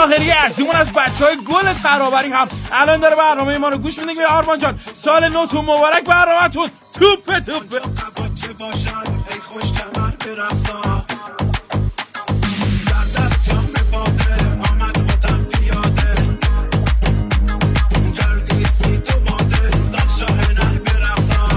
طاهری عزیزمون از بچهای گل ترابری هم الان داره برنامه ما رو گوش میده. میگه آرمان جان سال نوتون مبارک، برنامه‌تون توپه توپه. ای خوش کمر برقصا در دست جام باده آمد بودم پیاده گردی سی تو ماده سال شاهنر برقصا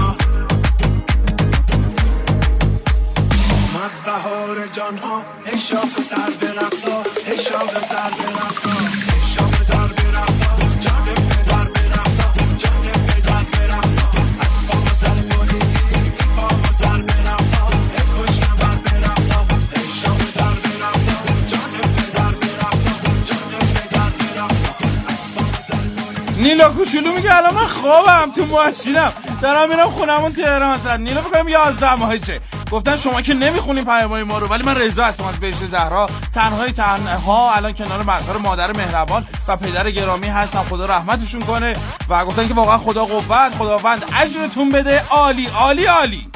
آمد بهار جان ها ای شاخ سر برقصا ای شاخ سر برقصا ای شاخ در برقصا جان پدر برقصا جان پدر برقصا اسباب سر بریدی پا سر برقصا ای خوش کمر برقصا ای شاخ در برقصا جان پدر برقصا جان پدر برقصا اسباب سر بریدی. نیلا کوچولو میگه الان من خوابم تو ماشینم دارم میرم خونمون تهران هستم. نیلا بکنم 11 ماهشه. گفتن شما که نمیخونین پیام‌های ما رو، ولی من رضا هستم از بهشت زهرا، تنها الان کنار مزار مادر مهربان و پدر گرامی هستم، خدا رحمتشون کنه. و گفتن که واقعا خدا قوت، خداوند اجرتون بده. عالی عالی عالی.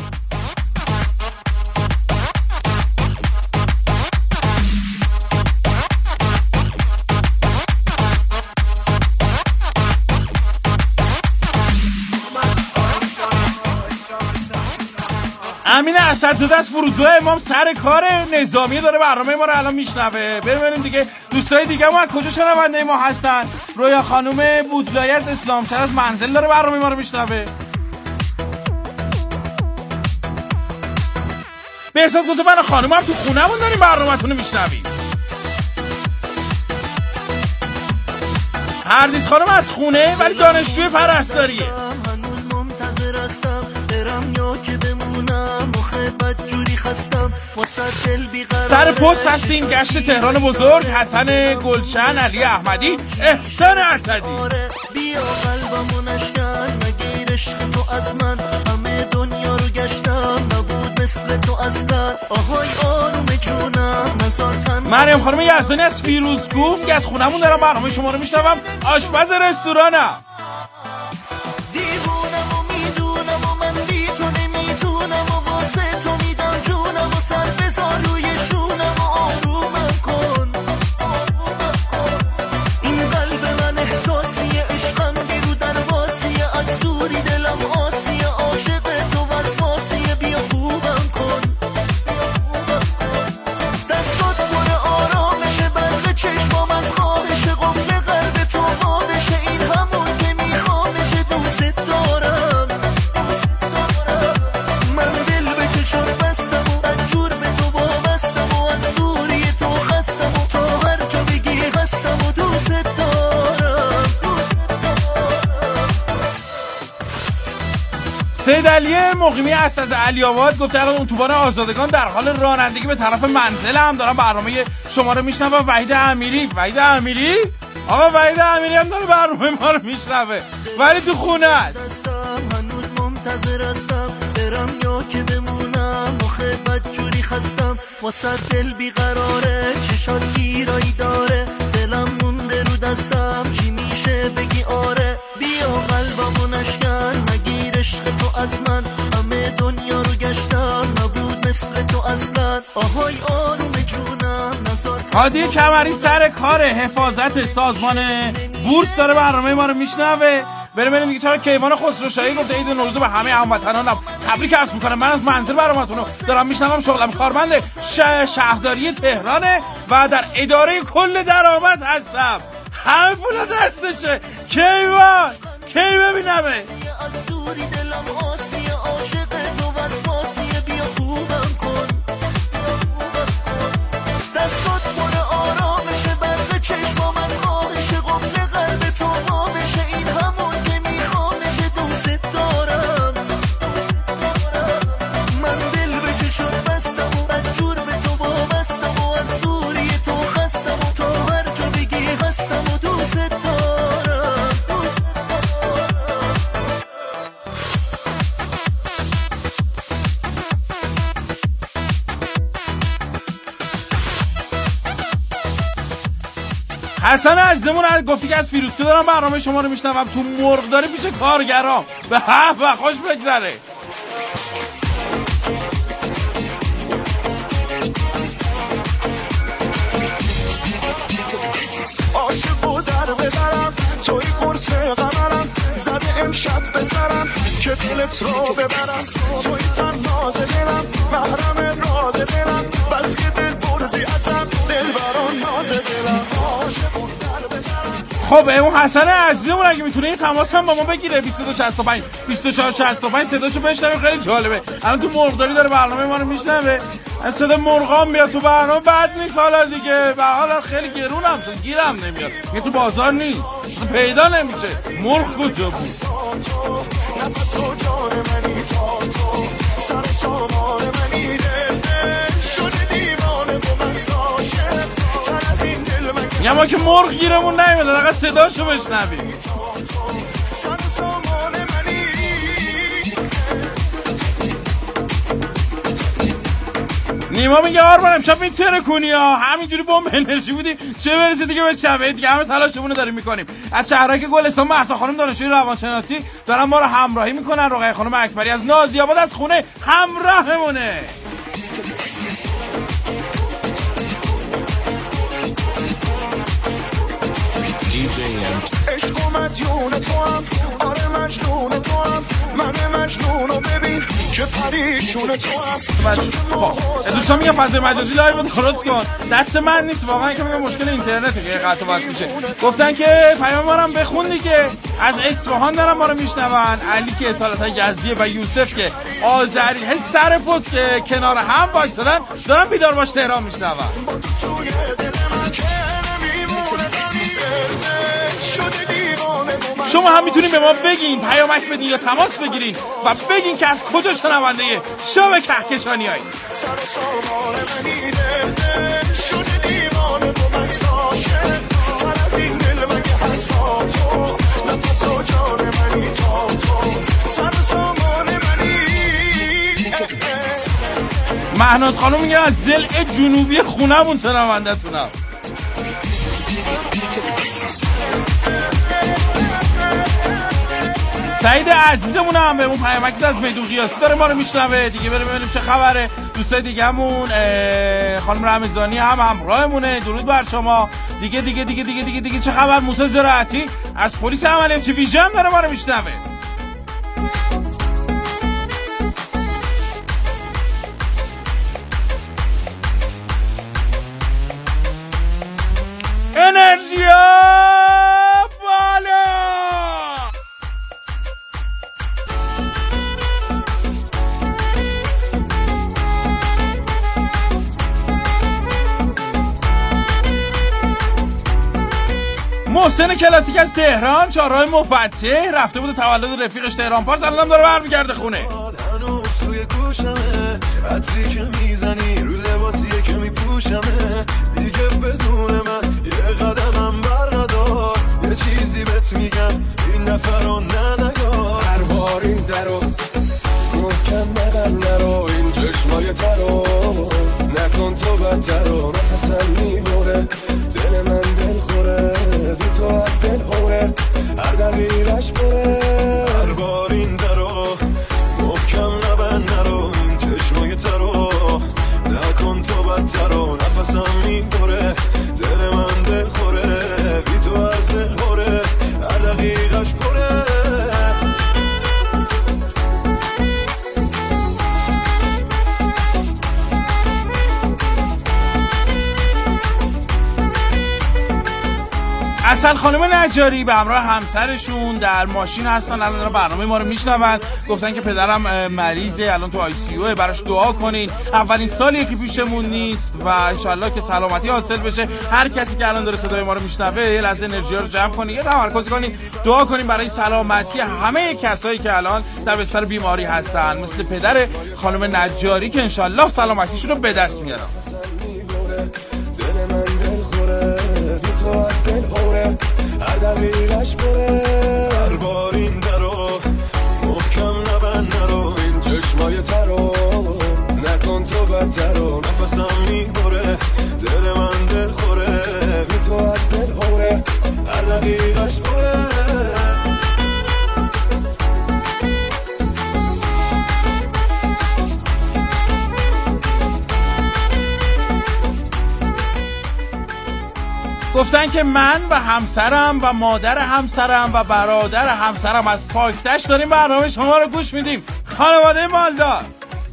امین اسدزاده از فرودگاه امام سر کار نظامی داره برنامه ما رو الان میشنوه. ببینیم دیگه دوستای دیگه ما از کجا شنونده ما هستن. رویا خانم بودلایی از اسلامشهر از منزل داره برنامه ما رو میشنوه. به حساب گذار من خانم هم تو خونمون داریم برنامه‌تون رو میشنویم. هردیز خانم از خونه ولی دانشجوی پرستاریه. سر پست هستیم گشت تهران بزرگ. حسن گلشن، علی احمدی، احسان اسدی. بیا قلبمو نشکن مگه عشق تو از من همه دنیا رو گشتم نبود مثل تو اصلا آهای آروم جونم نزار. مریم خانم یزدانی از فیروزکوه میگه از خونمون دارم برنامه شما رو میشنوم، آشپز رستورانم. سید علی مقیمی است از علی آباد گفت الان اتوبان آزادگان در حال رانندگی به طرف منزلم، دارم برنامه شما رو میشنوم. وحید امیری آقا وحید امیری هم داره برنامه ما رو میشنوه ولی تو خونه است. هنوز منتظر هستم برم یا که بمونم مخه بدجوری خستم واسه دل بیقراره چشات گیرایی داره دلم مونده رو دستم چی میشه بگی آره بیا قلبمو نشکن مگیر عشق تو از من همه دنیا رو گشتم نبود مثل تو اصلا آهای آروم جونم نزار. هادی کمری سر کار حفاظت سازمان بورس داره برنامه ما رو میشنوه. بریم دیگه. چرا کیوان خسروشاهی گفته عید نوروز به همه هموطنانم تبریک عرض میکنم. من از منزل برنامه‌تون رو دارم میشنوم. شغلم کارمند شهرداری تهرانه و در اداره کل درآمد هستم. همه پول دستشه. کیوان کی ببینمه. حسن عزیزمون گفتی که از فیروزکوه دارم برنامه شما رو میشنوم تو مرغداری پیش کارگرام. به خوش بگذره. که دلت رو ببرم توی تنهاز دلم محرم راز دلم بس که دل بردی ازم دل بران ناز دلم عاشقون در ببرم. خب اون حسن عزیزمون اگه میتونه این تماس هم با ما بگیره 2265 2465 صداشو بشنویم خیلی جالبه. الان تو مرغداری داره برنامه ما رو میشنوه از صدا مرغام میاد تو برنامه بد نیست حالا دیگه و حالا خیلی گرونم شد گیرم نمیاد یه تو بازار نیست پیدا نمیشه مرغ کجا بود. نفس و جان منی تا تو سر سامان منی دل شده دیوانه و مساشه تن از این دل من یه ما که مرغ گیرمون نمیاد اقا صداشو بشنویم. سر سامان منی نیما میگه آرمان امشب میتره کنی ها همینجوری بمب انرژی بودی چه برسه دیگه به شبه دیگه همه تلاشمون داریم میکنیم. از شهرهای که گلستان مهسا خانم دانشجوی روانشناسی دارن ما رو همراهی میکنن. رقیه خانم اکبری از نازی‌آباد از خونه همراهمونه. عشق و مدیون تو هم آره مجنون تو هم من مجنون رو ببین که پریشون تو هم. دوستان میگه فضای مجازی لایو رو درست کن دست من نیست واقعا که میگه مشکل اینترنته که قطع وصل میشه. گفتن که پیام ما رو بخون دیگه از اصفهان دارن ما رو میشنون. علی که اصالتا یزدیه و یوسف که آذری سر پست که کنار هم وایسادن دارن بیدار باش تهران میشنون. شما هم میتونین به ما بگین پیامک بدین یا تماس بگیرین و بگین که از کجا شنونده شب کهکشانی هایی. مهناز خانم میگه از ضلع جنوبی خونمون شنونده تونم. سعید عزیزمون هم به اون پیامکی از میدون قیاسی داره ما رو میشنوه دیگه. بریم ببینیم چه خبره. دوستای دیگه‌مون خانم رمضانی هم همراهمونه. درود بر شما. دیگه چه خبر؟ موسی زراعتی از پلیس عملیاتی ویژه هم داره ما رو میشنوه. انرژیا بالا. محسن کلاسیک از تهران چهارراه مفتح رفته بود تولد رفیقش تهران پارس الان داره برمیگرده خونه. هنوز توی گوشمه عطری که میزنی رو لباسیه که میپوشمه دیگه بدون من یه قدمم بر ندار یه چیزی بهت میگم این دفعه رو ننگار هر بار این درو محکم بدن نرو این چشمای ترو نکن تو بدترو نفسم میبره دل من دل خوره بی تو از دل خوره هر دقیقش بره هر بار این درو محکم نبند نرو این چشمای ترو نکن تو بدترو نفسم میبره دل من دل خوره بی تو از دل خوره هر دقیقش بره. اصل خانم نجاری به همراه همسرشون در ماشین هستن الان دارن برنامه ما رو میشنون. گفتن که پدرم مریضه الان تو آی سی او براش دعا کنین. اولین سالیه که پیشمون نیست و انشالله که سلامتی حاصل بشه. هر کسی که الان داره صدای ما رو میشنوه یه لحظه انرژی رو جمع کنین یه تمرکز کنین دعا کنین برای سلامتی همه کسایی که الان در بستر بیماری هستن مثل پدر خانم نجاری که انشالله سلامتیشون رو به دست میارن. هر دقیقش بره هر بار این درو محکم نبند نرو این چشمای ترو نکن تو بدترو نفسم میبره دل من دل خوره بی تو از دل خوره هر دقیقش بره. گفتن که من و همسرم و مادر همسرم و برادر همسرم از پاکتش داریم برنامه شما رو گوش میدیم. خانواده مالدار.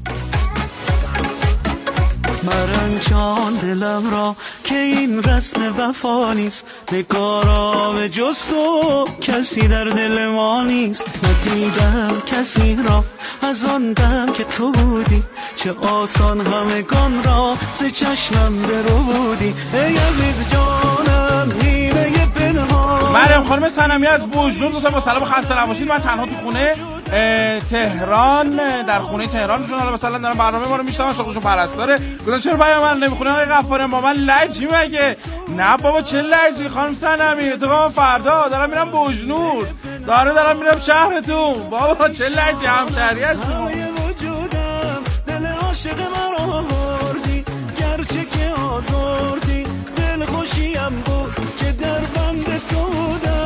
مرنجان دلم را که این رسم وفا نیست، نگارا به جز تو کسی در دل ما نیست. ندیدم کسی را از آن دم که تو بودی، چه آسان همگان را ز چشمم برو بودی. ای عزیز جانم هیره پنهان. مریم خانم صنمی از بوجنور گفتم با سلام خسته نباشید. من تنها تو خونه تهران، در خونه تهرانشون حالا مثلا دارم برنامه ما رو میشنم، شغلشون پرستاره. گفتم چرا پیام من نمیخونه آقای غفاری؟ با من لجی مگه؟ نه بابا چه لجی خانم صنمی، تو من فردا دارم میرم بوجنور، دارم میرم شهرتون. بابا چه لجی، همشهری هستون. دل عاشق مرا بردی، گرچه که آزردی، دل خوشیم بود که در بند تو بودم.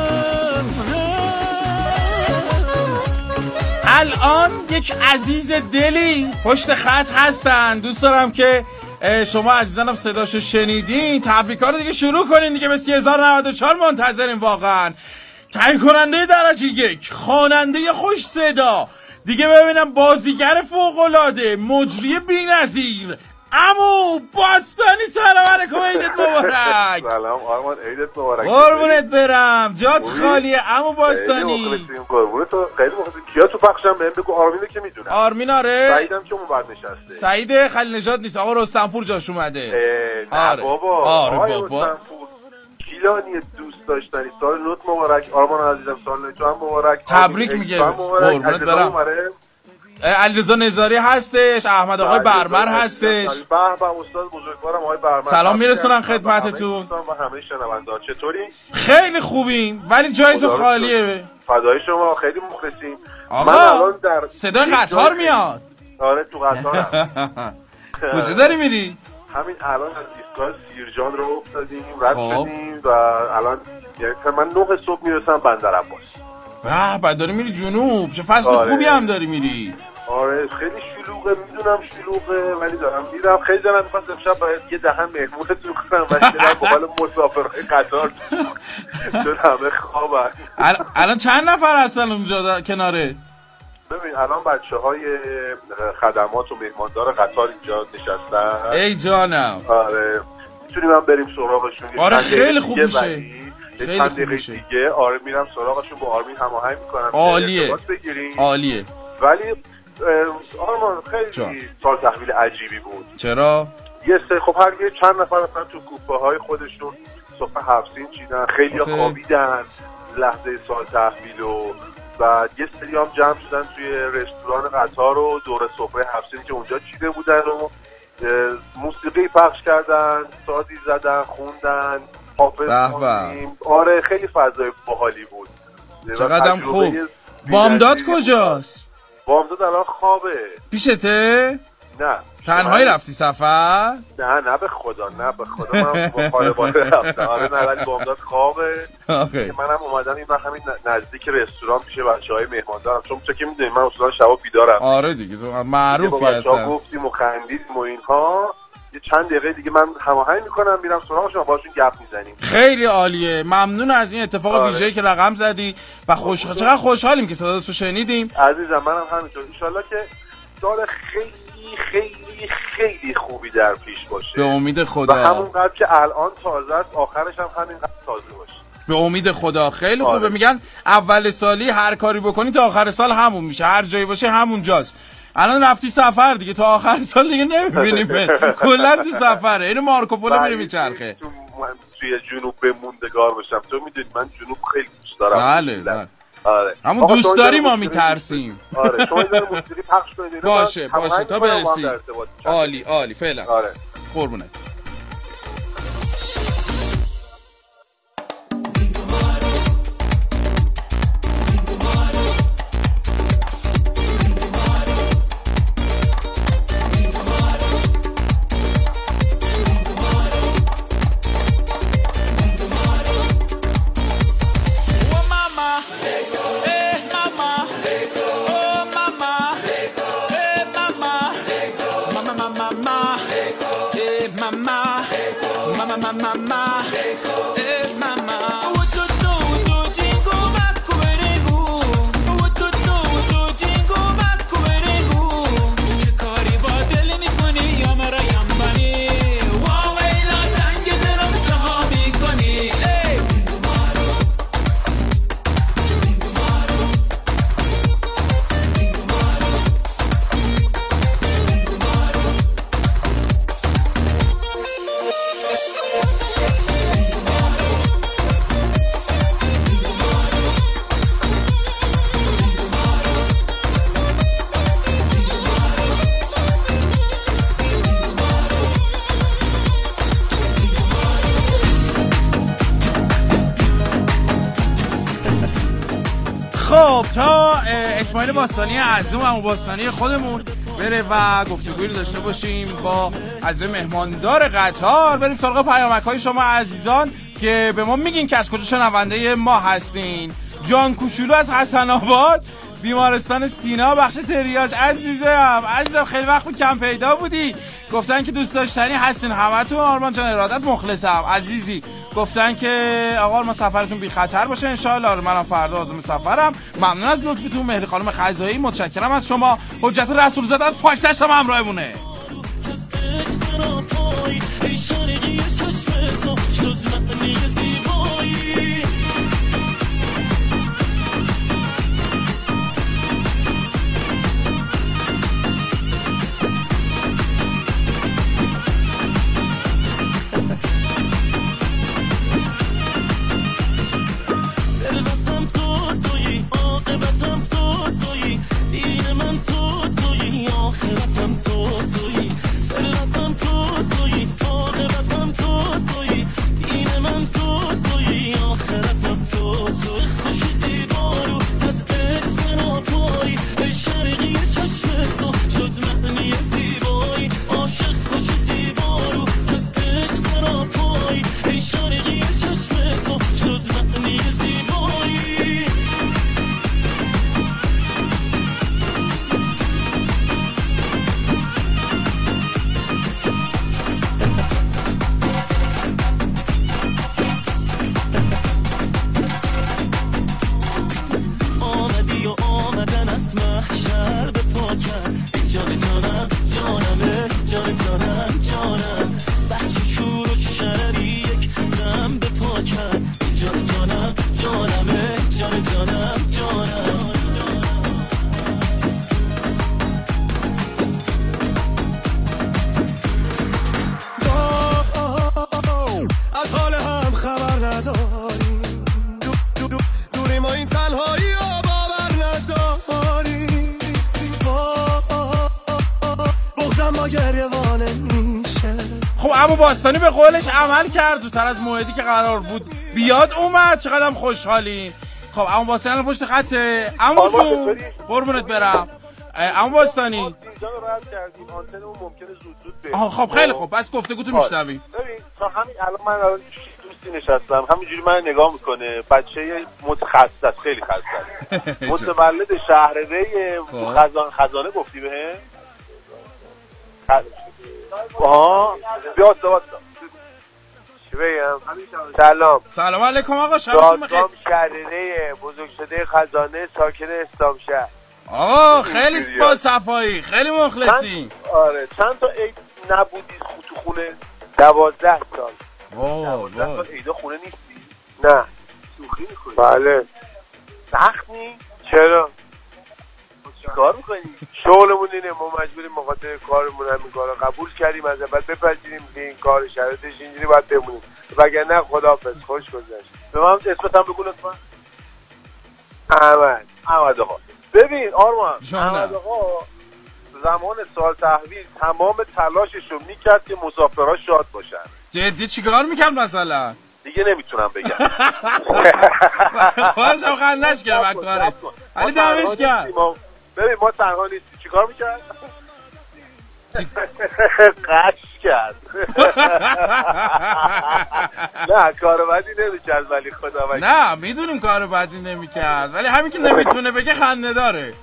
الان یک عزیز دلی پشت خط هستن. دوست دارم که شما عزیزانم صداشو شنیدین، تبریک‌ها رو دیگه شروع کنین دیگه. به 3094 منتظریم واقعا. تهیه کننده درجه 1، خواننده خوش صدا، دیگه ببینم بازیگر فوق‌العاده، مجری بی‌نظیر، عمو باستانی. سلام علیکم، عیدت مبارک. سلام آرمان، عیدت مبارک. قربونت برم، جات خالیه عمو باستانی. قربونت تو، خیلی مخلصیم. کیا تو پخشم بهم بگو. آرمینو که میدونم. آرمین آره. سعیدم که اون بعد نشسته. سعید خلیل نژاد نیست، آقا رستمپور جاش اومده. نه بابا. آره بابا. کیلانی دوست داشتنی، سال نوت مبارک. آرمان عزیزم سال نوت هم مبارک. تبریک میگه. قربونت برم. علیرضا نظاری هستش، احمد آقای برمر هستش. به به استاد بزرگوارم آقای برمر. سلام میرسونن خدمتتون. و همه شنونده‌ها. چطوری؟ خیلی خوبیم ولی جای تو خالیه. فدای شما، خیلی مخلصیم. آقا صدای قطار میاد. آره تو قطارم. کجا داری میری؟ همین الان از ایستگاه سیرجان رو افتادیم، رد شدیم و الان یعنی من 9 صبح میرسم بندر عباس. بعد داری میری جنوب. چه فصل خوبی هم داری میری. آره خیلی شلوغه، میدونم شلوغه ولی دارم میرم. خیلی دارم میخواستم شب باید یه دهن مهمونتون کنم ولی دارم بقال مسافرهای قطار چون همه خوابن. الان چند نفر هستن اونجا کناره؟ ببین الان بچه‌های خدمات و مهماندار قطار اینجا نشستن. ای جانم. آره میتونیم هم بریم سراغشون. آره خیلی خوب میشه. خیلی خوب میشه دیگه. آره میرم سراغشون، با آرمین هماهنگ میکنم. عالیه. عالیه. ولی آرمان خیلی سال تحویل عجیبی بود. چرا؟ یه سری خب هر چند نفر مثلا تو کوپه های خودشون صبح 7 سین چیدن، خیلی ها خوابیدن لحظه سال تحویل و بعد یه سری هم جمع شدن توی رستوران قطار و دور سفره 7 سین که اونجا چیده بودن و موسیقی پخش کردن، سازی زدن، خوندن، حافظ خوندیم. آره خیلی فضای باحالی بود. چقدرم خوب. بامداد کجاست؟ بامداد الان خوابه. پیشته؟ نه. تنهایی رفتی سفر؟ نه به خدا من با خانواده رفتم. آره نه ولی بامداد خوابه. منم اومدم این وقت همین نزدیک رستوران پیش بچه‌های مهماندارم، چون تو که میدونی من اصلا شبا بیدارم. آره دیگه تو معروفی هستن. بچه‌ها گفتیم و خندیدیم و اینها. یه چند دقیقه دیگه من هماهنگ میکنم میرم سراغشون، باشون گپ میزنیم. خیلی عالیه. ممنون از این اتفاق ویژه‌ای که رقم زدی و چقدر خوشحالیم که صداتو شنیدیم. عزیزم منم همینطور. ان شاءالله که سال خیلی خیلی خیلی خوبی در پیش باشه. به امید خدا. و همونقدر که الان تازه است آخرش هم همینقدر تازه باشه. به امید خدا. خیلی خوبه. میگن اول سالی هر کاری بکنی تا آخر سال همون میشه، هر جایی باشه همون جاست. الان رفتی سفر دیگه، تا آخر سال دیگه نمیبینیم. کلا تو سفره. اینو مارکوپولو میره میچرخه. توی جنوب بموندگار بشم. تو میدونی من جنوب خیلی دوست دارم. بله. آره. همون دوست داری ما میترسیم. آره شما این موسیقی پخش کنید. باشه تا برسی. عالی فعلا. آره قربونت. تا اسماعیل باستانی عزیزم و باستانی خودمون بره و گفتگویی رو داشته باشیم با عزیز مهماندار قطار. بریم سراغ پیامک‌های شما عزیزان که به ما میگین که از کجا شنونده ما هستین. جان کوچولو از حسن آباد، بیمارستان سینا، بخش تریاج. عزیزم خیلی وقت بود کم پیدا بودی. گفتن که دوست داشتنی هستین همتون. آرمان جان ارادت مخلصم عزیزی. گفتن که آقا آرمان سفرتون بی خطر باشه ان شاء الله. منم فردا عازم سفرم. ممنون از لطفتون. مهری خانم خزایی متشکرم از شما. حجت رسول زاده از پاکتشت هم همراهمونه. باستانی به قولش عمل کرد. زودتر از موعدی که قرار بود بیاد اومد. چقدرم خوشحالیم. خب عمو باستانی الان پشت خطه. عمو جون قربونت برم. عمو باستانی اینجا رو رد کردیم. آنتنمون ممکنه زود بره. خب خیلی خوب. بس گفتگو تو میشنویم. ببین تا همین الان من دوستی نشستم همینجوری من نگاه میکنه. بچه متخصص است. خیلی خصوص متولد شهر ری خزانه گفتی بهم. بیاستا چی بگم؟ سلام علیکم آقا. شبتون بخیر. دادگام شهرره بزرگ شده خزانه ساکن استامشهر. آقا خیلی با صفایی. خیلی مخلصی. آره چند تا عید نبودی تو خونه؟ 12 سال. 12 سال عیدا خونه نیستی؟ نه شوخی میکنی؟ بله. سخت نی؟ چرا؟ کار میکنی؟ شغلمون اینه. ما مجبوریم مخاطر کارمون همین کارا قبول کردیم از اول بپذیریم که این کار شرایطش اینجوری باید بمونیم وگرنه خداحافظ خوش گذشت. به من اسمت هم بگو لطفا. احمد آقا. ببین آرمان احمد آقا زمان سال تحویل تمام تلاشش رو میکرد که مسافرها شاد باشن. جدی چیکار میکرد مثلا؟ دیگه نمیتونم بگم. خودش هم خندش کرد کارش. علی دمش کرد. ببین ما تنها نیستیم. چیکار میکرد؟ قش کرد. نه کار بدی نمیکرد ولی خدا وکیل. نه میدونیم کار بدی نمیکرد ولی همین که نمیتونه بگه خنده داره.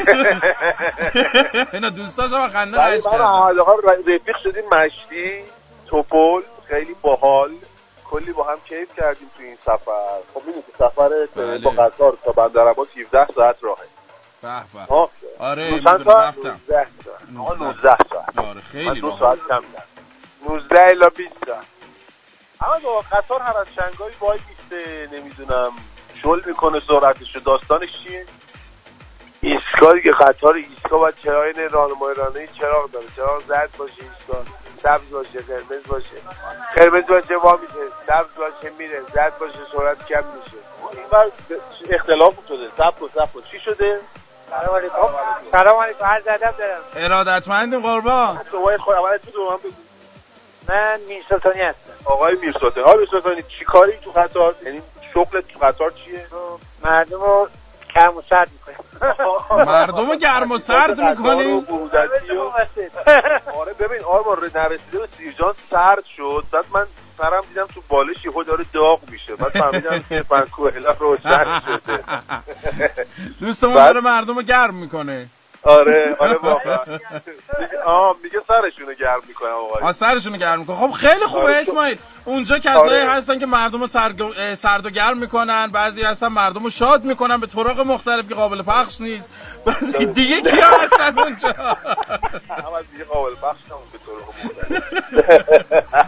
اینا دوستاش هم خنده قش کرد. من احمد آقا رفیق شدیم مشتی توپل. خیلی باحال. کلی با هم کیف کردیم تو این سفر. خب میدونی که سفر با قطار تا بندرعباس 17 ساعت راهه. به به. آره میدونم رفتم. 19 ساعت. آره خیلی راه. 2 ساعت کم کرد. 19 الی 20 ساعت. اما با قطار هر از شنگایی وای میسته نمیدونم شل میکنه سرعتشو. داستانش چیه؟ ایستگاه دیگه قطار ایستگاه باید چراغ راهنمایی رانندگی چراغ داره. چراغ زرد باشه ایستگاه. سبز باشه قرمز باشه. قرمز باشه وا میشه. سبز باشه میره. زرد باشه سرعت کم میشه. این بار اختلاف شده. صبر کن چی شده؟ سلام علیکم. عرض ادب دارم. ارادتمندیم قربان. شما خود اول تو من بگو. من میرسلطانی هستم. آقای میرسلطانی. آقای میرسلطانی چی کاری تو قطار؟ یعنی شغلت تو قطار چیه؟ مردم رو گرم و سرد میکنیم. مردم رو گرم و سرد میکنیم. آره ببین آرمان نرسیده به سیرجان سرد شد، بعد من سرم دیدم تو بالش یهو داره داغ میشه، بعد فهمیدم که فنکوئلا روشن شده. دوستمون داره مردم رو گرم میکنه. آره واقعا. میگه سرشونو گرم میکنه آقا. سرشونو گرم میکنه. خب خیلی خوبه اسماعیل. اونجا کسایی هستن که مردم رو سرد و گرم میکنن، بعضی هستن مردم رو شاد میکنن به طرق مختلف که قابل پخش نیست. دیگه کیا هستن اونجا؟ همه دیگه قابل پخش هم به طرق مختلف.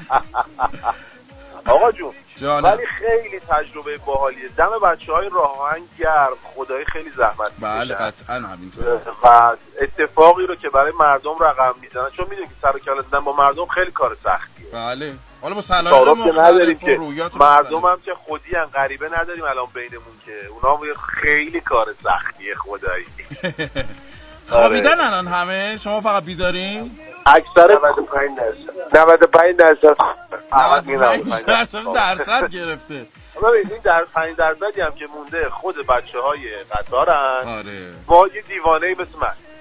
آقا جون ولی خیلی تجربه باحالیه. دم بچه‌های راه آهن گرم، خدای خیلی زحمت می‌کشن. بله قطعاً همینطوره. و اتفاقی رو که برای مردم رقم میزنن، چون میدونی که سر و کله زدن با مردم خیلی کار سختیه. بله. حالا با صلاحیت مختلف و رویات مردم هم که خودی ان غریبه نداریم الان بینمون که اونا خیلی کار سختیه خدایی. خوابیدن الان همه؟ شما فقط بیدارین؟ اکثر 95% درصد گرفته. ببین این در 5% هم که مونده خود بچه‌های قطارن. آره. با یه دیوانه‌ای مثل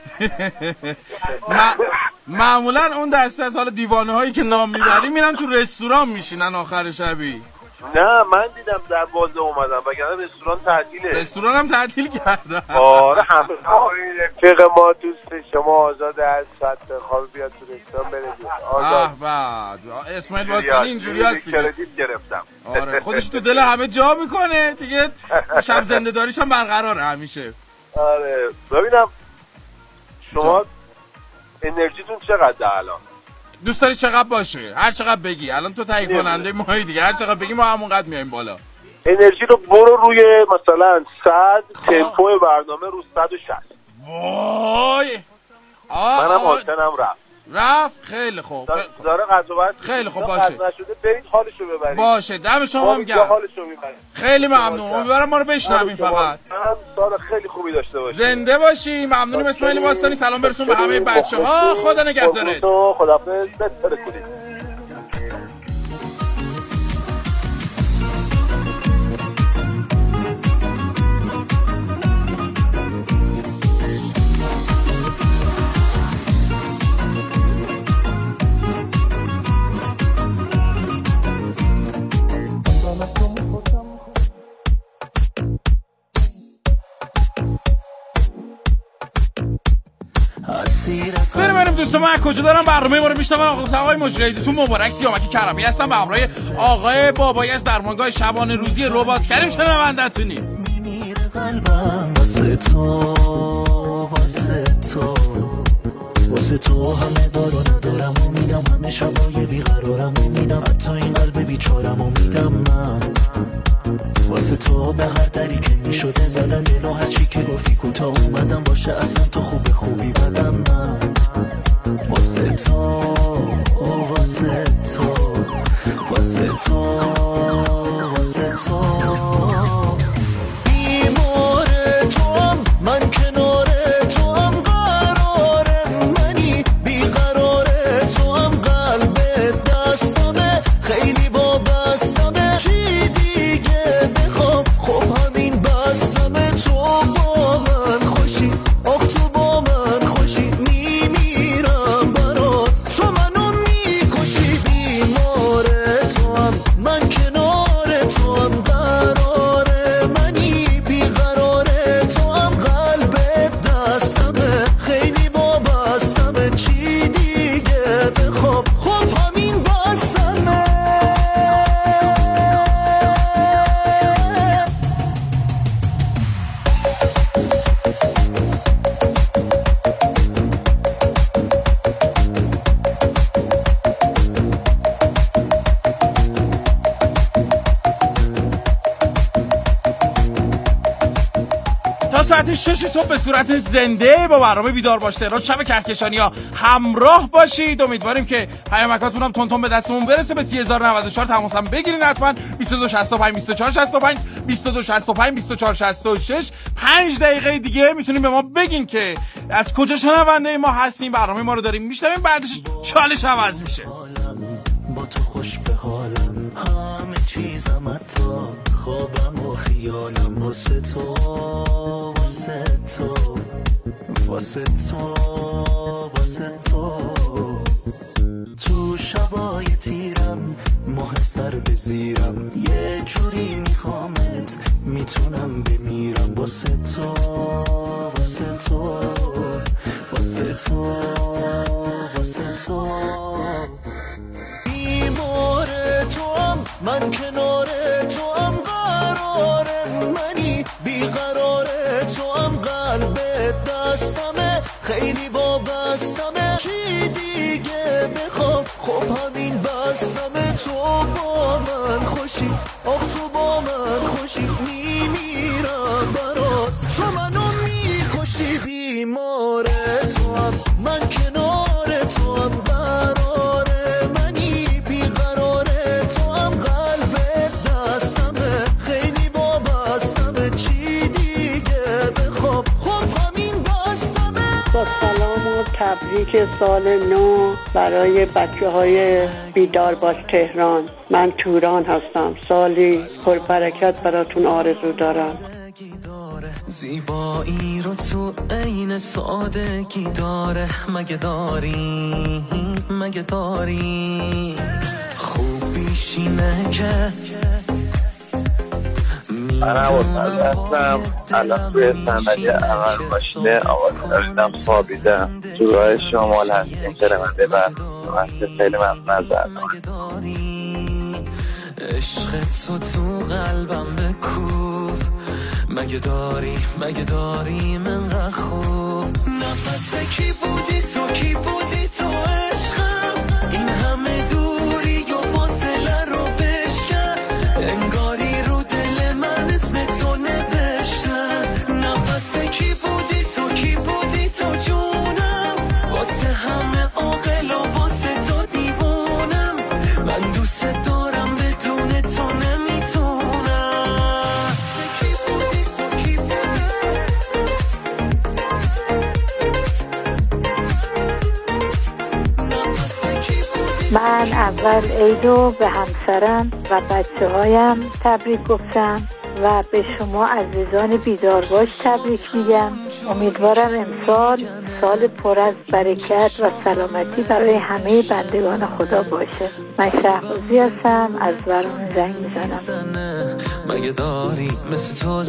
من. معمولا اون دسته از حالا دیوانه هایی که نام میبریم میرن تو رستوران میشینن آخر شبی. نه من دیدم در بازه اومدم وگرنه رستوران تعطیله. رستوران هم تعطیل کردن. آره همه رفیق ما دوست شما آزاد از ساعت خواب بیاد تو رستوران بره آزاد. بعد اسماعیل واسانی اینجوری هست کردیت گرفتم. آره خودش تو دل همه جا میکنه دیگه، شب زنده داریش هم برقراره همیشه. آره ببینم شما انرژیتون چقدر الان؟ دوست داری چقدر باشه؟ هر چقدر بگی. الان تو تایید کننده ماهی دیگه، هر چقدر بگی ما همونقدر میایم بالا. انرژی رو برو روی مثلا 100، تمپو برنامه رو 160. وای منم حاضرم رفت. خیلی خوب داره قضاوت خیلی خوب باشه. نشده برید حالشو ببرید. باشه دم شما هم گرم. خیلی ممنون. امیدوارم ما رو بشنویم. فقط سال خیلی خوبی داشته باشید. زنده باشی. ممنونیم اسماعیل واسانی. سلام برسون به همه بچه‌ها. خدا نگهدارت. خداحافظ. بسپرید. بریم دوستان من کجا دارم برنامه ما رو میشنون. آقای مجریدی تو مبارک سیامکی کرمی هستم به همراه آقای بابایی از درمانگاه شبانه روزی ربات کریم شنونده‌تونی. میمیره قلبم واسه تو واسه تو همه دارو ندارم و میدم، همه شبای بیقرارم و میدم، حتی این قلب بیچارم و میدم من واسه تو به هر دری که میشده زدم دلو هرچی که گفتی کوتا اومدم باشه اصلا تو خوبی بدم من واسه تو واسه تو واسه تو واسه تو بیمار توام من کنار توام قراره منی بیقرار توام قلب دستمه خیلی وابستمه چی دیگه بخوام خب همین بستمه تو با من خوشی آخ تو با من خوشی میمیرم برات تو منو میکشی بیمار توام من کنار توام قراره منی بیقرار توام قلب دستمه خیلی وابستمه چی دیگه بخوام خب همین بستمه. تا ساعت 6 صبح به صورت زنده با برنامه بیدار باش تهران شب کهکشانی‌ها همراه باشید. امیدواریم که پیامکاتون هم تون به دستمون برسه. به 3094 تماس هم بگیرین حتما. 2265 2465 2265 2466 5 دقیقه دیگه میتونین به ما بگین که از کجا شنونده ما هستیم. برنامه ما رو داریم میشنویم، بعدش چالش عوض میشه. با تو خوش به حالم همه چیزم حتی خوابم و خیالم واسه تو واسه تو واسه تو واسه تو تو شبای تیرم ماه سر بزیرم یه جوری میخوامت میتونم بمیرم واسه تو واسه تو واسه تو واسه تو بیمار توام من کنار توام قرار منی بیقرار توام قلب دستمه خیلی وابستمه چی دیگه بخوام خب همین بستمه تو با من خوشی آخ تو با من خوشی میمیرم برات تو منو میکشی بیمار توام من کنار توام قرار منی بیقرار توام قلب دستمه خیلی وابستمه چی دیگه بخوام خب همین بستمه. با سلام و تبریک سال نو برای بچه‌های بیدار باش تهران. من توران هستم. سالی پربرکت براتون آرزو دارم. زیبایی رو تو عین سادگی داره مگه داری مگه داری خوب بیشینه که من عوض هستم الان توی صندلی اول ماشینه آواز داشتم خوابیدم تو راه شمال هستیم شنونده برنامه خیلی ممنون از برنامه عشق تو قلبم بکوب مگه داری منقدر خوب نفس کی بودی تو عشقم این همه دوری و فاصله رو بشکن انگاری رو دل من اسم تو نوشتن نفس کی بودی تو جونم واسه همه عاقل و واسه تو دیوونم من دوست دارم بدون تو نمیتونم من اول عیدو به همسرم و بچه‌هایم تبریک گفتم و به شما عزیزان بیدارباش تبریک میگم. امیدوارم امسال سال پر از برکت و سلامتی برای همه بندگان خدا باشه. من شهبازی هستم از برام زنگ میزنم. مگه داری مثل تو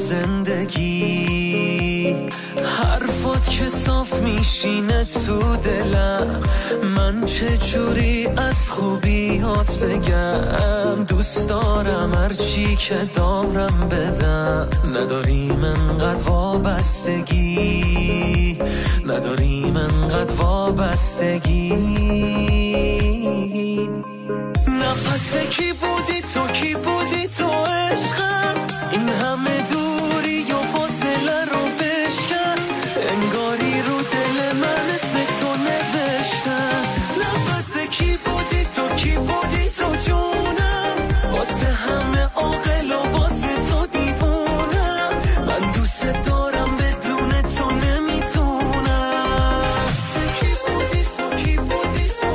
زندگی حرفات که صاف میشینه تو دلم من چه جوری از خوبیات بگم دوست دارم هرچی که دارم بدم نداریم انقدر وابستگی نفس کی بودی تو عشقم این همه دوری و فاصله رو بشکن انگاری رو دل من اسم تو نوشتن نفس کی بودی تو جونم واسه همه عاقل و واسه تو دیوونم من دوست دارم بدون تو نمیتونم کی بودی تو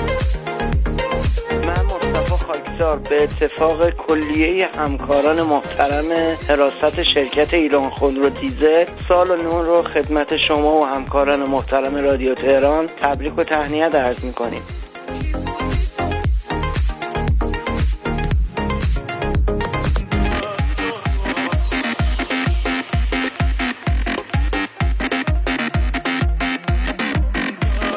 من مصطفی خاکسار به اتفاق کلیه همکاران محترم حراست شرکت ایران خودرو دیزل سال نو رو خدمت شما و همکاران محترم رادیو تهران تبریک و تهنیت عرض می‌کنیم.